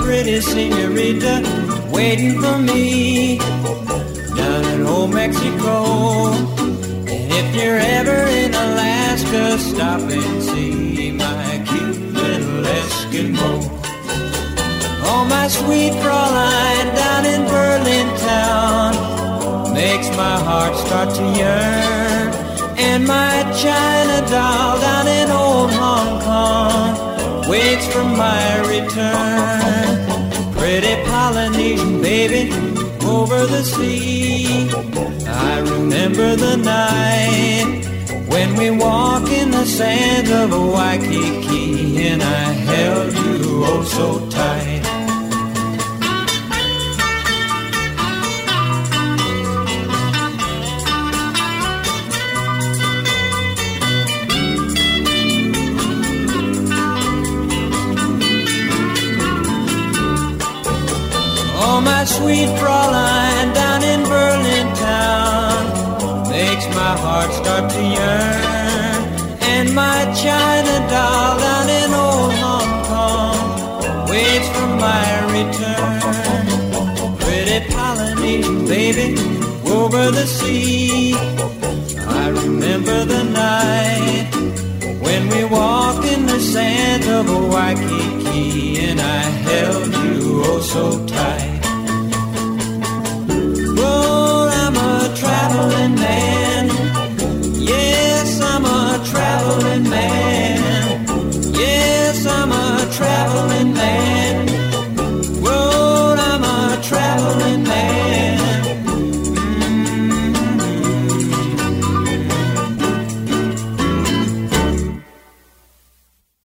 pretty senorita waiting for me down in old Mexico. And if you're ever in Alaska, stop and see my cute little Eskimo. Oh, my sweet Fraulein down in Berlin town makes my heart start to yearn. And my China doll down in old Hong Kong waits for my return. Pretty Polynesian baby over the sea, I remember the night when we walked in the sands of Waikiki, and I held you oh so tight. Oh, my sweet Fraulein down in Berlin town makes my heart start to yearn. And my China doll down in old Hong Kong waits for my return. Pretty Polynesian baby over the sea, I remember the night when we walked in the sands of Waikiki, and I held you oh so tight.